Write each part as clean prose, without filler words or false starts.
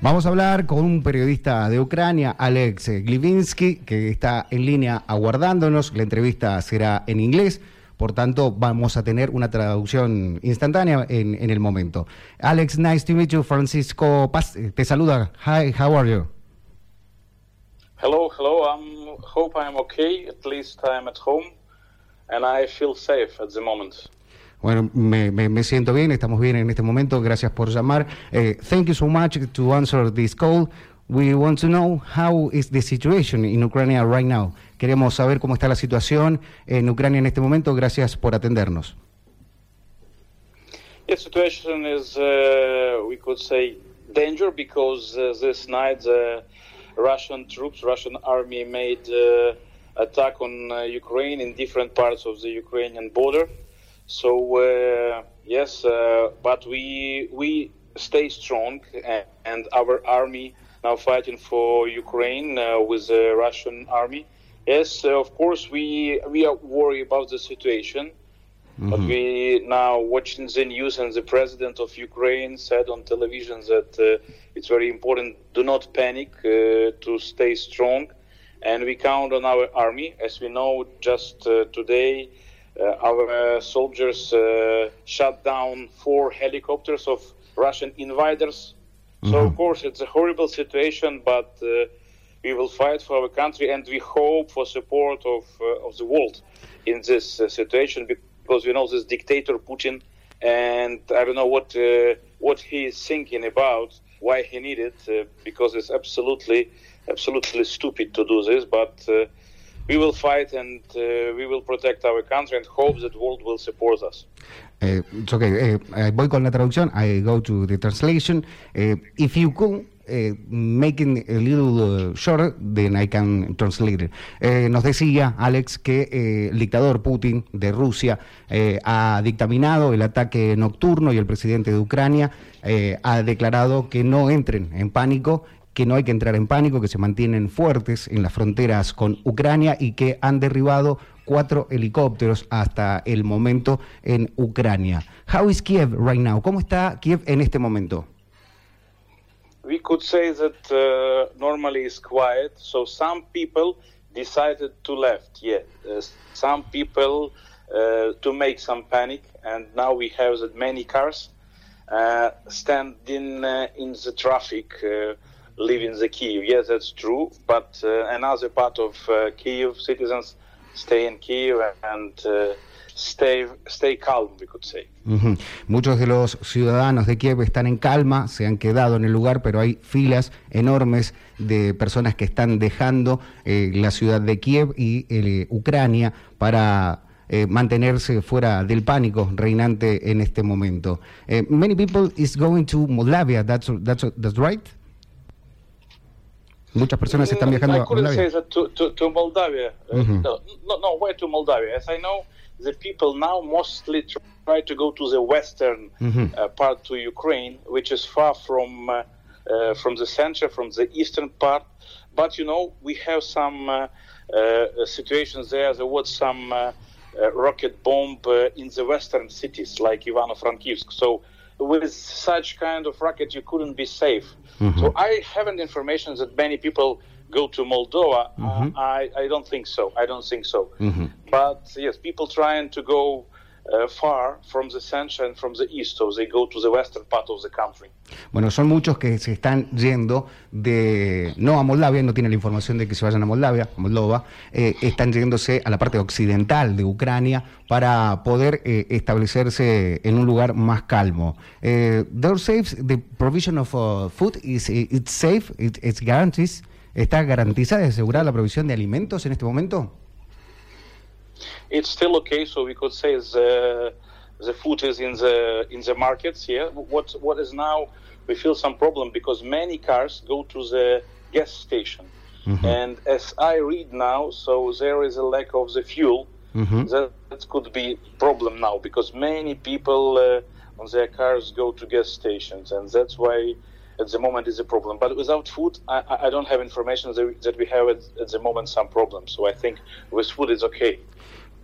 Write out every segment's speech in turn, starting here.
Vamos a hablar con un periodista de Ucrania, Alex Glivinsky, que está en línea aguardándonos. La entrevista será en inglés, por tanto vamos a tener una traducción instantánea en el momento. Alex, nice to meet you. Francisco Paz te saluda. Hi, how are you? Hello. Hope I'm okay. At least I'm at home, and I feel safe at the moment. Bueno, me siento bien, estamos bien en este momento, gracias por llamar. Thank you so much to answer this call. We want to know how is the situation in Ukraine right now. Queremos saber cómo está la situación en Ucrania en este momento, gracias por atendernos. The situation is, we could say, danger because this night Russian army made attack on Ukraine in different parts of the Ukrainian border. So yes, but we stay strong, and our army now fighting for Ukraine with the Russian army. Yes, of course we are worried about the situation, but we now watching the news, and the president of Ukraine said on television that it's very important, do not panic, to stay strong, and we count on our army. As we know, just today. Our soldiers shot down 4 helicopters of Russian invaders. So, of course, it's a horrible situation, but we will fight for our country, and we hope for support of the world in this situation, because we know this dictator Putin, and I don't know what he is thinking about, why he needed, because it's absolutely stupid to do this, but we will fight, and we will protect our country, and hope that the world will support us. It's okay. Voy con la traducción. I go to the translation. If you could make it a little shorter, then I can translate it. Nos decía Alex que el dictador Putin de Rusia ha dictaminado el ataque nocturno, y el presidente de Ucrania ha declarado que no entren en pánico, que no hay que entrar en pánico, que se mantienen fuertes en las fronteras con Ucrania y que han derribado 4 helicópteros hasta el momento en Ucrania. How is Kiev right now? ¿Cómo está Kiev en este momento? We could say that normally it's quiet, so some people decided to left, some people to make some panic, and now we have that many cars standing in the traffic, leaving the Kiev. Yes, that's true, but another part of Kiev citizens stay in Kiev and stay calm, we could say. Muchos de los ciudadanos de Kiev están en calma, se han quedado en el lugar, pero hay filas enormes de personas que están dejando la ciudad de Kiev y Ucrania para mantenerse fuera del pánico reinante en este momento. Many people is going to Moldavia, that's right? Muchas personas están viajando a Moldavia. I couldn't say that to Moldavia. No, where to Moldavia? As I know, the people now mostly try to go to the western part to Ukraine, which is far from the center, from the eastern part. But, you know, we have some situations there. There was some rocket bomb in the western cities, like Ivano-Frankivsk. So with such kind of rocket, you couldn't be safe. So I haven't information that many people go to Moldova. I don't think so. But yes, people trying to go far from the center and from the east, so they go to the western part of the country. Bueno, son muchos que se están yendo no a Moldavia, no tienen la información de que se vayan a Moldova, están yéndose a la parte occidental de Ucrania para poder establecerse en un lugar más calmo. They're safe, the provision of food it's safe, it's guarantees. ¿Está garantizada y asegurada la provisión de alimentos en este momento? It's still okay, so we could say the food is in the markets. Yeah, what is now we feel some problem because many cars go to the gas station, and as I read now, so there is a lack of the fuel. That could be problem now because many people on their cars go to gas stations, and that's why at the moment is a problem. But without food, I don't have information that we have at the moment some problems. So I think with food it's okay.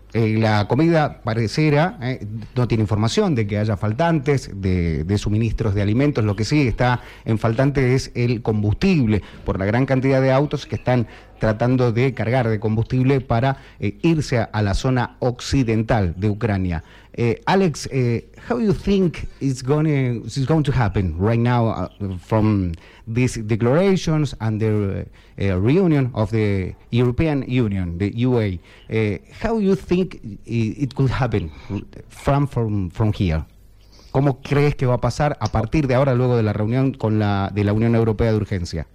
La comida pareciera, no tiene información de que haya faltantes de suministros de alimentos. Lo que sí está en faltante es el combustible, por la gran cantidad de autos que están tratando de cargar de combustible para irse a la zona occidental de Ucrania. Alex, how you think it's going to happen right now from these declarations and the reunion of the European Union, the UA? How you think it could happen from here? ¿Cómo crees que va a pasar a partir de ahora, luego de la reunión de la Unión Europea de urgencia?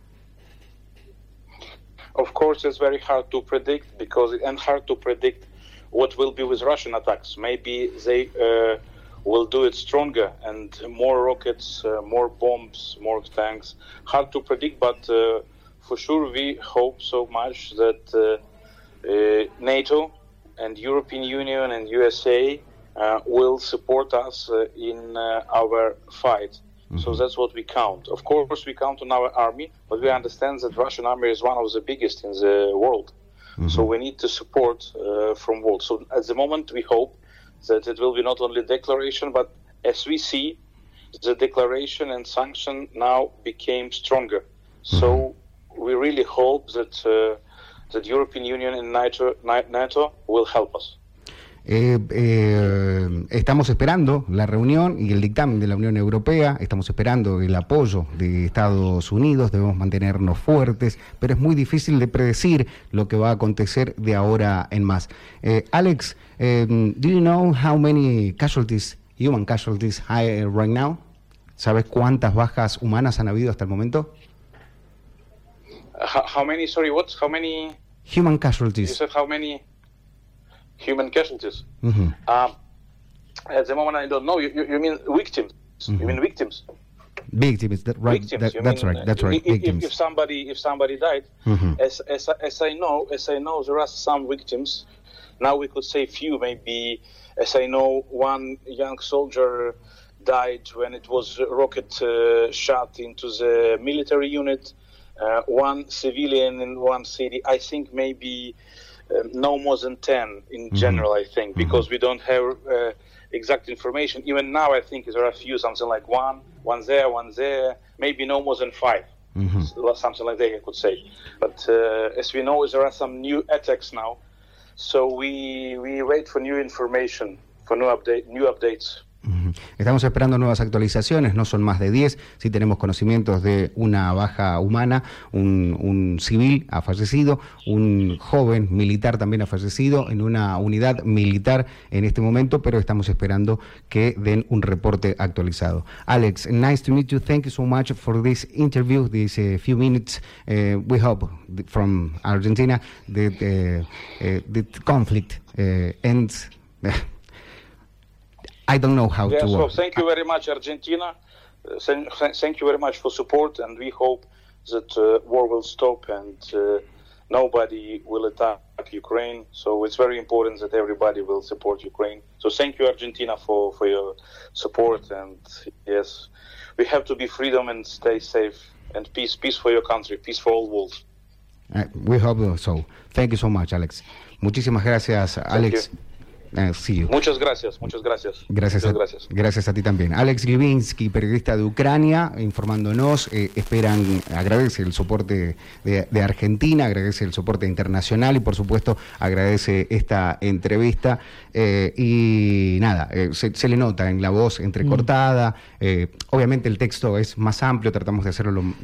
Of course, it's very hard to predict and hard to predict what will be with Russian attacks. Maybe they will do it stronger and more rockets, more bombs, more tanks. Hard to predict, but for sure we hope so much that NATO and European Union and USA will support us in our fight. So that's what we count. Of course, we count on our army, but we understand that Russian army is one of the biggest in the world. So we need to support from world. So at the moment, we hope that it will be not only declaration, but as we see, the declaration and sanction now became stronger. So we really hope that the European Union and NATO will help us. Estamos esperando la reunión y el dictamen de la Unión Europea, estamos esperando el apoyo de Estados Unidos, debemos mantenernos fuertes, pero es muy difícil de predecir lo que va a acontecer de ahora en más. Alex, do you know how many casualties, human casualties, right now? ¿Sabes cuántas bajas humanas han habido hasta el momento? How many, sorry, what? How many? Human casualties. You said how many? Human casualties. At the moment, I don't know. You mean victims? You mean victims? Victims, right? Victims. That's right. That's right. Victims. If somebody died, as I know, there are some victims. Now we could say few, maybe. As I know, one young soldier died when it was a rocket shot into the military unit. One civilian in one city. I think maybe. No more than 10 in general, I think, because we don't have exact information. Even now, I think there are a few, something like one there, maybe no more than 5, something like that, I could say. But as we know, there are some new attacks now, so we wait for new information, for new updates. Estamos esperando nuevas actualizaciones, no son más de 10, sí tenemos conocimientos de una baja humana, un civil ha fallecido, un joven militar también ha fallecido en una unidad militar en este momento, pero estamos esperando que den un reporte actualizado. Alex, nice to meet you, thank you so much for this interview, these few minutes. We hope from Argentina that the conflict ends. I don't know how to work. So thank you very much, Argentina. Thank you very much for support, and we hope that war will stop and nobody will attack Ukraine. So it's very important that everybody will support Ukraine. So thank you, Argentina, for your support. And yes, we have to be freedom and stay safe and peace for your country, peace for all world. We hope so. Thank you so much, Alex. Muchísimas gracias, Alex. Muchas gracias. Gracias a ti también. Alex Glivinsky, periodista de Ucrania, informándonos, agradece el soporte de Argentina, agradece el soporte internacional y por supuesto agradece esta entrevista y nada, se le nota en la voz entrecortada, obviamente el texto es más amplio, tratamos de hacerlo lo